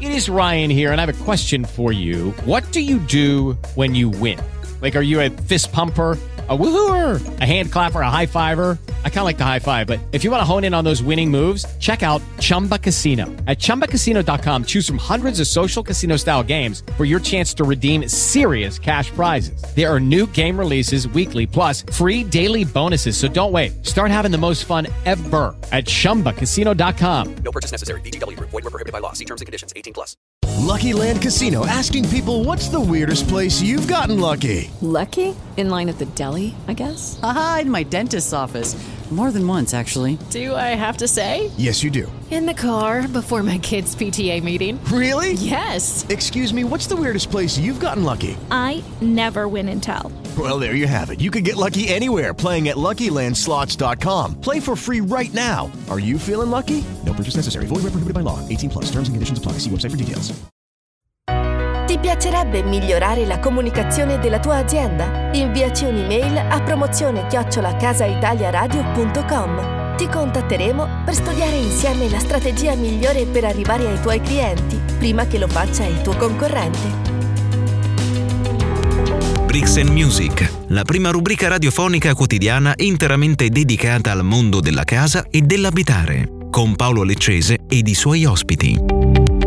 It is Ryan here, and I have a question for you. What do you do when you win? Like, are you a fist pumper, a woohooer, a hand clapper, a high fiver? I kind of like the high five, but if you want to hone in on those winning moves, check out Chumba Casino. At ChumbaCasino.com, choose from hundreds of social casino style games for your chance to redeem serious cash prizes. There are new game releases weekly, plus free daily bonuses. So don't wait. Start having the most fun ever at ChumbaCasino.com. No purchase necessary. VGW Group. Void where prohibited by law. See terms and conditions. 18+. Lucky Land Casino, asking people, what's the weirdest place you've gotten lucky? Lucky? In line at the deli, I guess? Aha, in my dentist's office. More than once, actually. Do I have to say? Yes, you do. In the car before my kids' PTA meeting. Really? Yes. Excuse me, what's the weirdest place you've gotten lucky? I never win and tell. Well, there you have it. You can get lucky anywhere, playing at LuckyLandSlots.com. Play for free right now. Are you feeling lucky? No purchase necessary. Void where prohibited by law. 18+. Terms and conditions apply. See website for details. Ti piacerebbe migliorare la comunicazione della tua azienda? Inviaci un'email a promozione@casaitaliaradio.com. Ti contatteremo per studiare insieme la strategia migliore per arrivare ai tuoi clienti, prima che lo faccia il tuo concorrente. Bricks & Music, la prima rubrica radiofonica quotidiana interamente dedicata al mondo della casa e dell'abitare, con Paolo Leccese ed i suoi ospiti.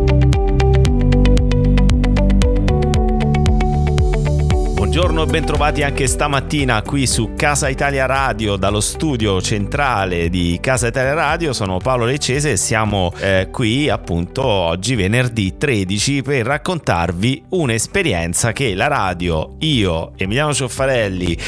Buongiorno e bentrovati anche stamattina qui su Casa Italia Radio, dallo studio centrale di Casa Italia Radio. Sono Paolo Leccese e siamo qui appunto oggi venerdì 13 per raccontarvi un'esperienza che la radio, io, Emiliano Cioffarelli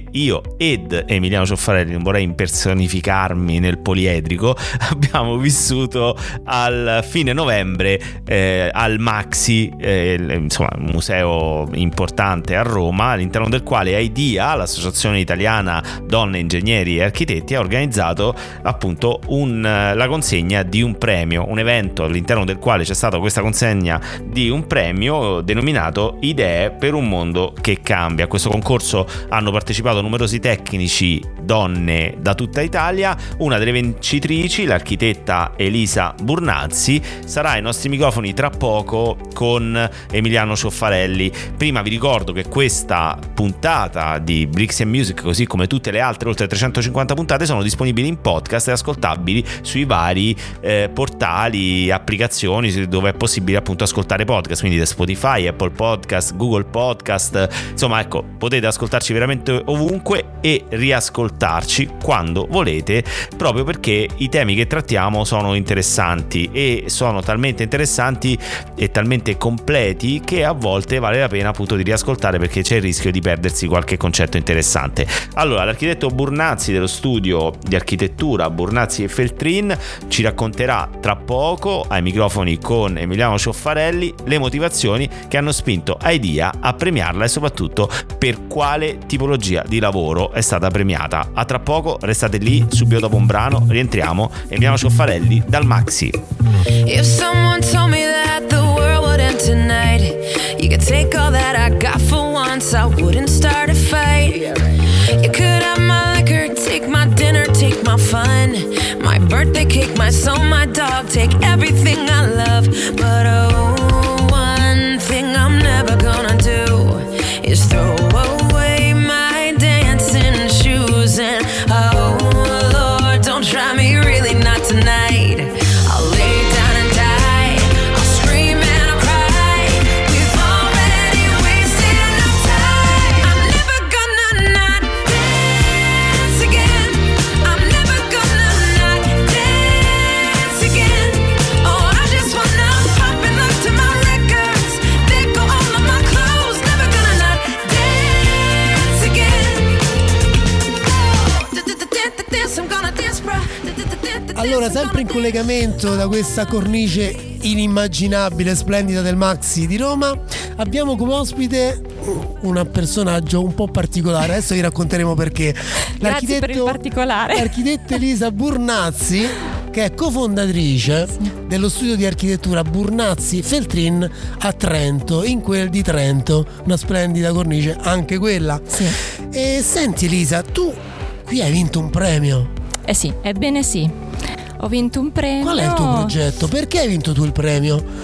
ed Emiliano Cioffarelli, non vorrei impersonificarmi nel poliedrico, abbiamo vissuto al fine novembre al Maxi, insomma un museo importante a Roma, all'interno del quale AIDIA, l'associazione italiana donne ingegneri e architetti, ha organizzato appunto la consegna di un premio, un evento all'interno del quale c'è stata questa consegna di un premio denominato Idee per un mondo che cambia. A questo concorso hanno partecipato numerosi tecnici donne da tutta Italia. Una delle vincitrici, l'architetta Elisa Burnazzi, sarà ai nostri microfoni tra poco con Emiliano Cioffarelli. Prima vi ricordo che questa puntata di Bricks & Music, così come tutte le altre oltre 350 puntate, sono disponibili in podcast e ascoltabili sui vari portali, applicazioni dove è possibile appunto ascoltare podcast, quindi da Spotify, Apple Podcast, Google Podcast, insomma ecco, potete ascoltarci veramente ovunque e riascoltarci quando volete, proprio perché i temi che trattiamo sono interessanti e sono talmente interessanti e talmente completi che a volte vale la pena appunto di riascoltare, perché c'è il rischio di perdersi qualche concetto interessante. Allora, l'architetto Burnazzi dello studio di architettura Burnazzi e Feltrin ci racconterà tra poco ai microfoni con Emiliano Cioffarelli le motivazioni che hanno spinto AIDIA a premiarla e soprattutto per quale tipologia di lavoro è stata premiata. A tra poco, restate lì, subito dopo un brano rientriamo. Emiliano Cioffarelli dal Maxi. If someone told me that the world would end tonight, you could take all that I got for once, I wouldn't start a fight. You could have my liquor, take my dinner, take my fun, my birthday cake, my soul, my dog, take everything I love. But oh, one thing I'm never gonna do is throw away my dancing shoes. And oh Lord, don't try me, really not tonight. I'll lay down and die, I'll scream and I'll cry. We've already wasted enough time. I'm never gonna not dance again. I'm never gonna not dance again. Oh, I just wanna pop and look to my records. They go all of my clothes. Never gonna not dance again. Dance, I'm gonna dance, bro. Allora, sempre in collegamento da questa cornice inimmaginabile, splendida del Maxi di Roma, abbiamo come ospite un personaggio un po' particolare. Adesso vi racconteremo perché. Grazie per il particolare. L'architetta Elisa Burnazzi, che è cofondatrice dello studio di architettura Burnazzi Feltrin a Trento, in quel di Trento, una splendida cornice anche quella. Sì. E senti Elisa, tu qui hai vinto un premio. Eh sì, ebbene sì. Ho vinto un premio. Qual è il tuo progetto? Perché hai vinto tu il premio?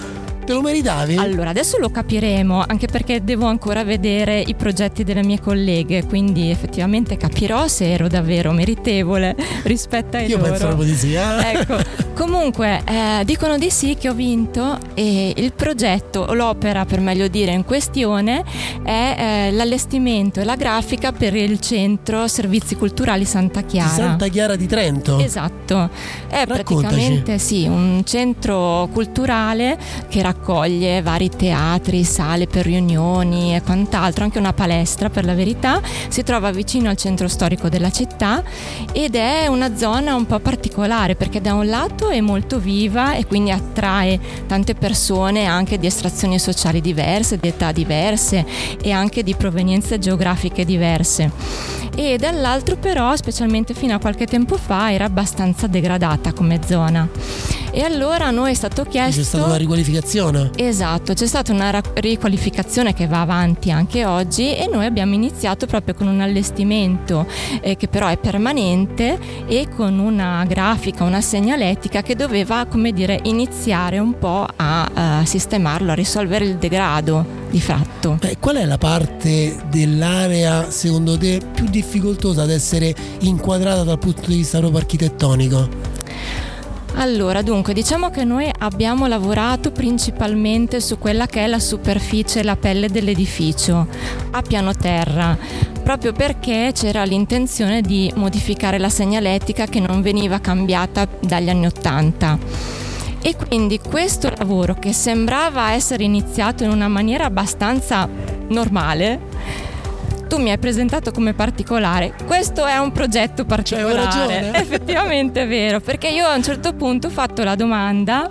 Te lo meritavi? Allora, adesso lo capiremo, anche perché devo ancora vedere i progetti delle mie colleghe, quindi effettivamente capirò se ero davvero meritevole rispetto ai loro. Io penso proprio di sì. Ecco, comunque dicono di sì, che ho vinto, e il progetto, o l'opera per meglio dire in questione, è l'allestimento e la grafica per il centro Servizi Culturali Santa Chiara. Di Santa Chiara di Trento? Esatto, è Raccontaci. praticamente sì, un centro culturale che raccoglie vari teatri, sale per riunioni e quant'altro, anche una palestra per la verità. Si trova vicino al centro storico della città ed è una zona un po' particolare, perché da un lato è molto viva e quindi attrae tante persone anche di estrazioni sociali diverse, di età diverse e anche di provenienze geografiche diverse, e dall'altro però, specialmente fino a qualche tempo fa, era abbastanza degradata come zona. E allora a noi è stato chiesto... C'è stata una riqualificazione? Esatto, c'è stata una riqualificazione che va avanti anche oggi, e noi abbiamo iniziato proprio con un allestimento che però è permanente, e con una grafica, una segnaletica che doveva, come dire, iniziare un po' a sistemarlo, a risolvere il degrado di fatto. Qual è la parte dell'area secondo te più difficoltosa ad essere inquadrata dal punto di vista proprio architettonico? Allora, dunque, diciamo che noi abbiamo lavorato principalmente su quella che è la superficie, la pelle dell'edificio, a piano terra, proprio perché c'era l'intenzione di modificare la segnaletica che non veniva cambiata dagli anni '80. E quindi questo lavoro, che sembrava essere iniziato in una maniera abbastanza normale, tu mi hai presentato come particolare. Questo è un progetto particolare. Effettivamente è vero, perché io a un certo punto ho fatto la domanda: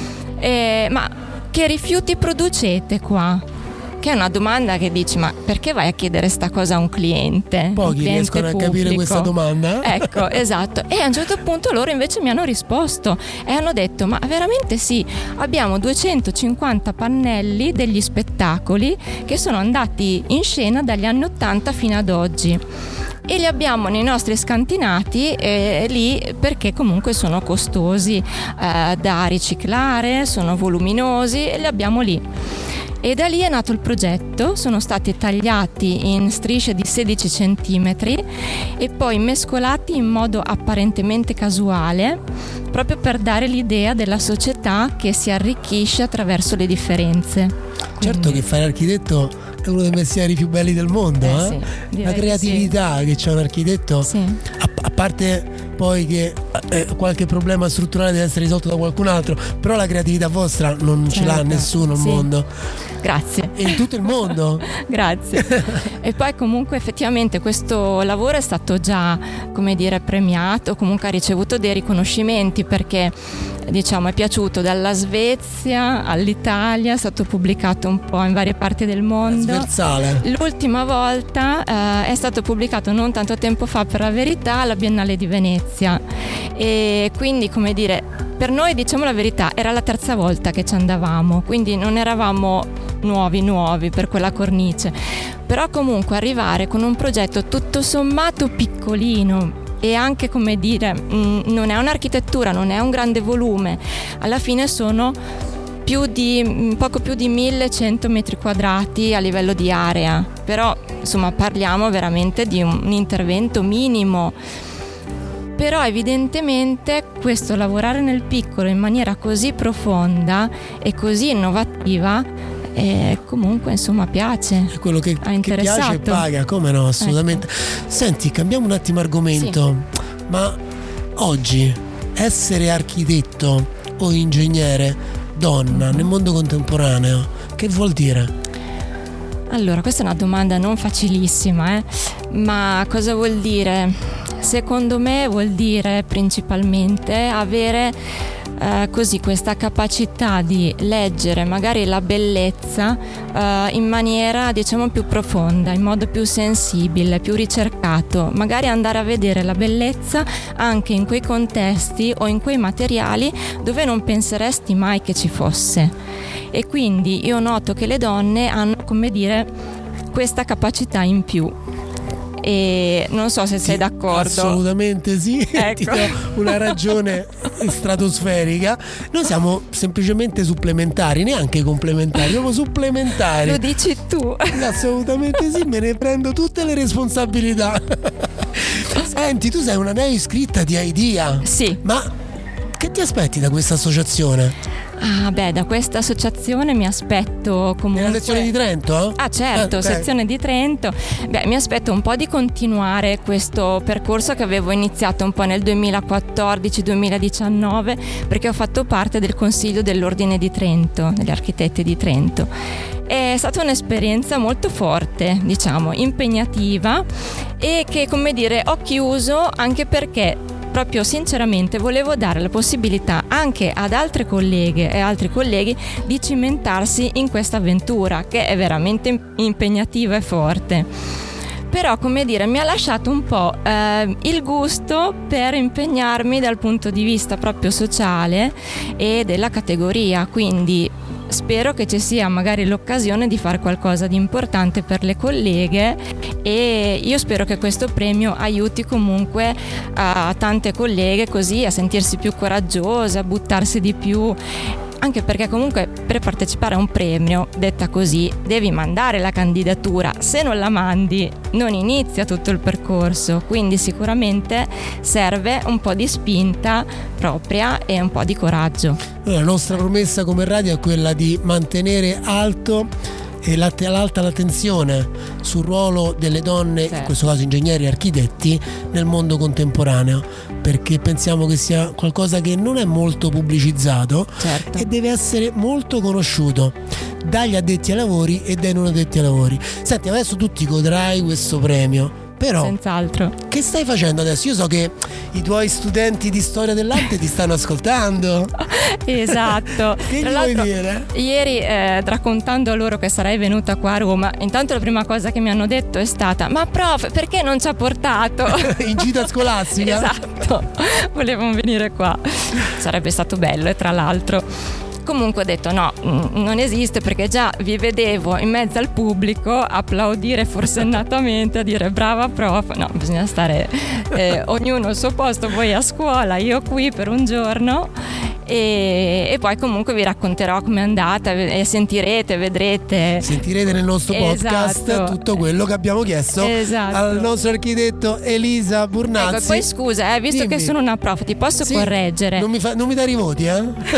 ma che rifiuti producete qua? Che è una domanda che dici: ma perché vai a chiedere sta cosa a un cliente? Pochi riescono a capire questa domanda. Ecco, esatto. E a un certo punto loro invece mi hanno risposto e hanno detto: ma veramente sì, abbiamo 250 pannelli degli spettacoli che sono andati in scena dagli anni '80 fino ad oggi, e li abbiamo nei nostri scantinati lì perché comunque sono costosi da riciclare, sono voluminosi, e li abbiamo lì. E da lì è nato il progetto. Sono stati tagliati in strisce di 16 centimetri e poi mescolati in modo apparentemente casuale, proprio per dare l'idea della società che si arricchisce attraverso le differenze. Certo che fare l'architetto è uno dei mestieri più belli del mondo, sì, la creatività che c'è un architetto, sì. A parte poi che qualche problema strutturale deve essere risolto da qualcun altro, però la creatività vostra non ce l'ha nessuno al mondo. Grazie. E in tutto il mondo. Grazie. E poi comunque effettivamente questo lavoro è stato già, come dire, premiato, comunque ha ricevuto dei riconoscimenti, perché diciamo è piaciuto dalla Svezia all'Italia, è stato pubblicato un po' in varie parti del mondo. Sversale. L'ultima volta è stato pubblicato non tanto tempo fa, per la verità, alla Biennale di Venezia, e quindi, come dire, per noi, diciamo la verità, era la terza volta che ci andavamo, quindi non eravamo nuovi per quella cornice, però comunque arrivare con un progetto tutto sommato piccolino e anche, come dire, non è un'architettura, non è un grande volume, alla fine sono poco più di 1100 metri quadrati a livello di area, però insomma parliamo veramente di un intervento minimo. Però evidentemente questo lavorare nel piccolo in maniera così profonda e così innovativa comunque insomma piace. È quello che piace e paga, come no, assolutamente. Ecco. Senti, cambiamo un attimo argomento, sì. Ma oggi essere architetto o ingegnere donna nel mondo contemporaneo, che vuol dire? Allora, questa è una domanda non facilissima, ma cosa vuol dire? Secondo me vuol dire principalmente avere così questa capacità di leggere magari la bellezza in maniera, diciamo, più profonda, in modo più sensibile, più ricercato, magari andare a vedere la bellezza anche in quei contesti o in quei materiali dove non penseresti mai che ci fosse. E quindi io noto che le donne hanno, come dire, questa capacità in più. e non so se sei d'accordo. Assolutamente sì, Ecco. ti do una ragione stratosferica. Noi siamo semplicemente supplementari, neanche complementari, proprio supplementari. Lo dici tu. Assolutamente sì, me ne prendo tutte le responsabilità. Senti, tu sei una neo iscritta di Idea. Sì. Ma che ti aspetti da questa associazione? Ah, beh, da questa associazione mi aspetto comunque. Nella sezione di Trento? Ah, certo, ok. sezione di Trento. Beh, mi aspetto un po' di continuare questo percorso che avevo iniziato un po' nel 2014-2019, perché ho fatto parte del Consiglio dell'Ordine di Trento, degli architetti di Trento. È stata un'esperienza molto forte, diciamo, impegnativa e che, come dire, ho chiuso anche perché proprio sinceramente volevo dare la possibilità anche ad altre colleghe e altri colleghi di cimentarsi in questa avventura che è veramente impegnativa e forte. Però, come dire, mi ha lasciato un po' il gusto per impegnarmi dal punto di vista proprio sociale e della categoria, quindi spero che ci sia magari l'occasione di fare qualcosa di importante per le colleghe e io spero che questo premio aiuti comunque a tante colleghe così a sentirsi più coraggiose, a buttarsi di più. Anche perché comunque per partecipare a un premio, detta così, devi mandare la candidatura. Se non la mandi, non inizia tutto il percorso. Quindi sicuramente serve un po' di spinta propria e un po' di coraggio. La nostra promessa come radio è quella di mantenere alto e l'alta l'attenzione sul ruolo delle donne, certo, in questo caso ingegneri e architetti, nel mondo contemporaneo, perché pensiamo che sia qualcosa che non è molto pubblicizzato, certo, e deve essere molto conosciuto dagli addetti ai lavori e dai non addetti ai lavori. Senti, adesso tu ti godrai questo premio, però senz'altro. Che stai facendo adesso? Io so che i tuoi studenti di storia dell'arte ti stanno ascoltando. Esatto. Che Tra gli vuoi l'altro, dire? ieri raccontando a loro che sarei venuta qua a Roma, intanto la prima cosa che mi hanno detto è stata: ma prof, perché non ci ha portato? In gita scolastica? Esatto, volevano venire qua, sarebbe stato bello. E tra l'altro comunque ho detto no, non esiste, perché già vi vedevo in mezzo al pubblico applaudire forsennatamente, a dire brava prof. No, bisogna stare ognuno al suo posto, voi a scuola, io qui per un giorno e poi comunque vi racconterò com'è andata e vedrete nel nostro podcast, esatto, tutto quello che abbiamo chiesto, esatto, al nostro architetto Elisa Burnazzi. Ecco, poi scusa, visto Dimmi. che sono una prof, ti posso correggere? Non mi dai i voti,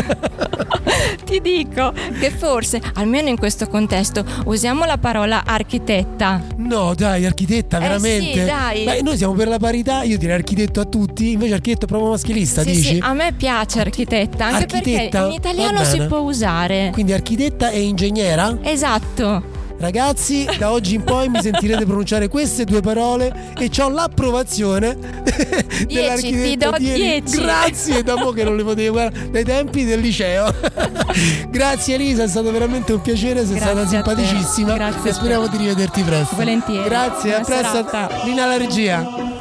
Ti dico che forse, almeno in questo contesto, usiamo la parola architetta. No, dai, architetta, veramente? Sì, dai. Beh, noi siamo per la parità, io direi architetto a tutti, invece architetto è proprio maschilista, sì, dici? Sì, a me piace architetta, anche architetta? Perché in italiano si può usare. Quindi architetta e ingegnera? Esatto. Ragazzi, da oggi in poi mi sentirete pronunciare queste due parole e c'ho l'approvazione 10, dell'architetto. ti do 10. Grazie, dopo che non le potevo guardare dai tempi del liceo. Grazie Elisa, è stato veramente un piacere, sei stata simpaticissima. Grazie. E speriamo di rivederti presto. Volentieri. Grazie, a presto. Lina alla regia.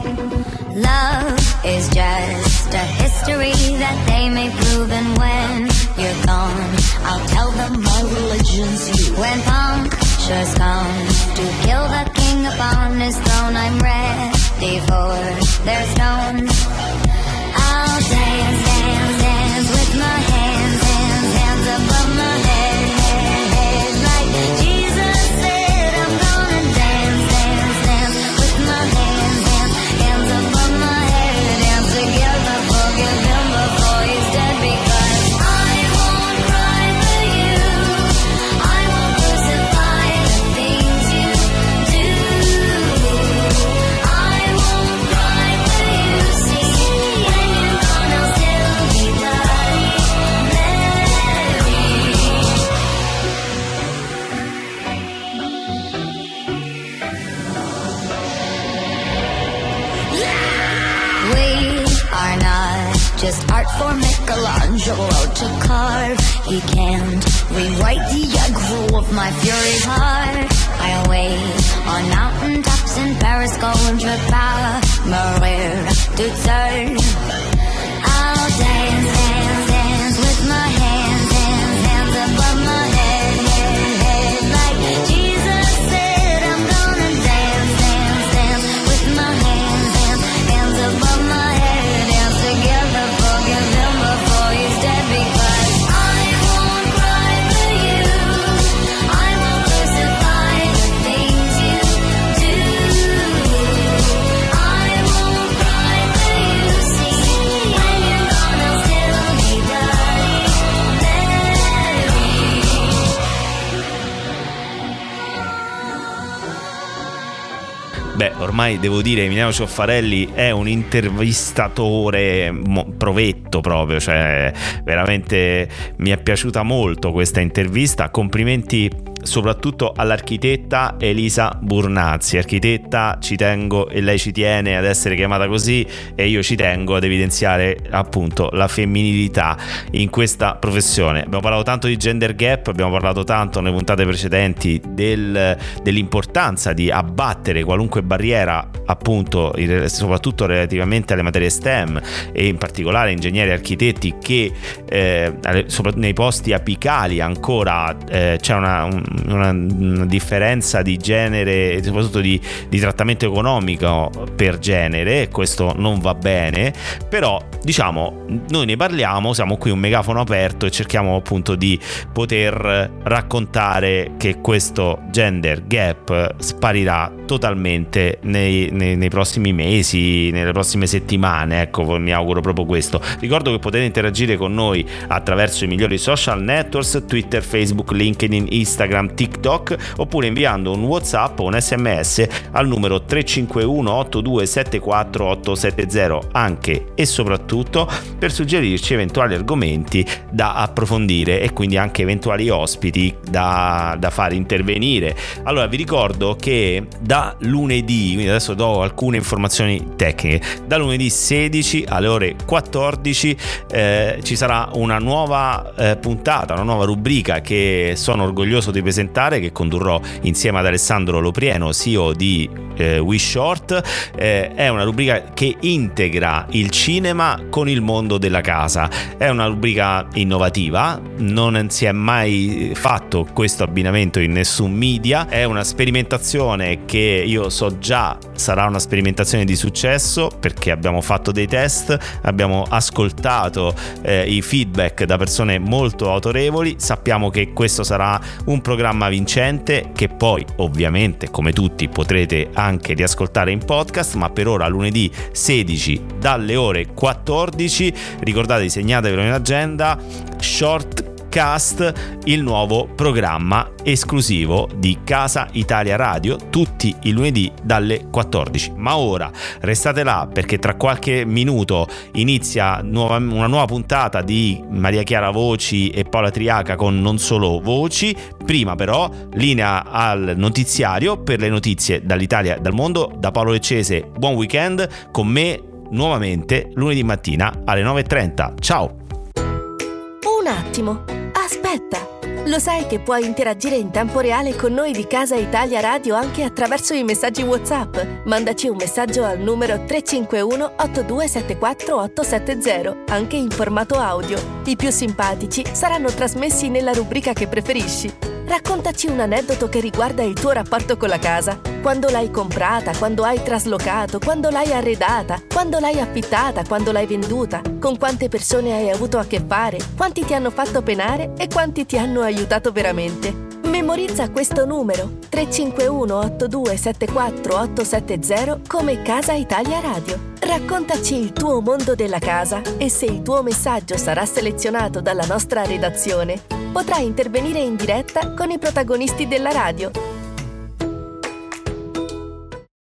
Love is just a history that they may prove, and when you're gone, I'll tell them my religion's you. When punctures come to kill the king upon his throne, I'm ready for their stones. I'll dance, dance, dance with my hands, hands, hands above my head, head, head, like Jesus said. I'm gonna dance, dance, dance with my hands, hands, hands above my head, dance together, forgive him before he's dead, because I won't cry for you, I won't crucify the things you do, I won't cry for you, see, when you're gone I'll still be bloody We are not just art for Michelangelo to carve. He can't rewrite the aggro of my fury's heart. I wait on mountaintops in Paris, contre pas mourir toute seule. I'll dance, dance, dance with my hands, hands, hands above my head, head, head, like Jesus said. I'm gonna dance, dance, dance with Beh, ormai devo dire Emiliano Cioffarelli è un intervistatore provetto proprio, cioè veramente mi è piaciuta molto questa intervista. Complimenti soprattutto all'architetta Elisa Burnazzi. Architetta, ci tengo, e lei ci tiene ad essere chiamata così, e io ci tengo ad evidenziare appunto la femminilità in questa professione. Abbiamo parlato tanto di gender gap, abbiamo parlato tanto nelle puntate precedenti dell'importanza di abbattere qualunque barriera, appunto soprattutto relativamente alle materie STEM e in particolare ingegneri e architetti, che nei posti apicali ancora c'è una differenza di genere e soprattutto di trattamento economico per genere, e questo non va bene. Però diciamo, noi ne parliamo, siamo qui un megafono aperto e cerchiamo appunto di poter raccontare che questo gender gap sparirà totalmente nei prossimi mesi, nelle prossime settimane, ecco, mi auguro proprio questo. Ricordo che potete interagire con noi attraverso i migliori social networks: Twitter, Facebook, LinkedIn, Instagram, TikTok, oppure inviando un WhatsApp o un SMS al numero 351 8274 870, anche e soprattutto per suggerirci eventuali argomenti da approfondire e quindi anche eventuali ospiti da fare intervenire. Allora vi ricordo che da lunedì, quindi adesso do alcune informazioni tecniche, da lunedì 16 alle ore 14 ci sarà una nuova puntata, una nuova rubrica che sono orgoglioso di presentare, che condurrò insieme ad Alessandro Loprieno, CEO di We Short. È una rubrica che integra il cinema con il mondo della casa. È una rubrica innovativa, non si è mai fatto questo abbinamento in nessun media. È una sperimentazione che io so già sarà una sperimentazione di successo, perché abbiamo fatto dei test, abbiamo ascoltato i feedback da persone molto autorevoli. Sappiamo che questo sarà un programma vincente, che poi ovviamente, come tutti, potrete anche riascoltare in podcast, ma per ora lunedì 16 dalle ore 14, ricordate, segnatevelo in agenda, Shortcast, il nuovo programma esclusivo di Casa Italia Radio, tutti i lunedì dalle 14. Ma ora restate là, perché tra qualche minuto inizia una nuova puntata di Maria Chiara Voci e Paola Triaca con Non Solo Voci. Prima però linea al notiziario per le notizie dall'Italia e dal mondo da Paolo Leccese. Buon weekend con me nuovamente lunedì mattina alle 9:30. Ciao. Un attimo, aspetta. Lo sai che puoi interagire in tempo reale con noi di Casa Italia Radio anche attraverso i messaggi WhatsApp? Mandaci un messaggio al numero 351 8274 870, anche in formato audio. I più simpatici saranno trasmessi nella rubrica che preferisci. Raccontaci un aneddoto che riguarda il tuo rapporto con la casa. Quando l'hai comprata, quando hai traslocato, quando l'hai arredata, quando l'hai affittata, quando l'hai venduta, con quante persone hai avuto a che fare, quanti ti hanno fatto penare e quanti ti hanno aiutato veramente. Memorizza questo numero 351 8274 870 come Casa Italia Radio. Raccontaci il tuo mondo della casa e se il tuo messaggio sarà selezionato dalla nostra redazione, potrai intervenire in diretta con i protagonisti della radio.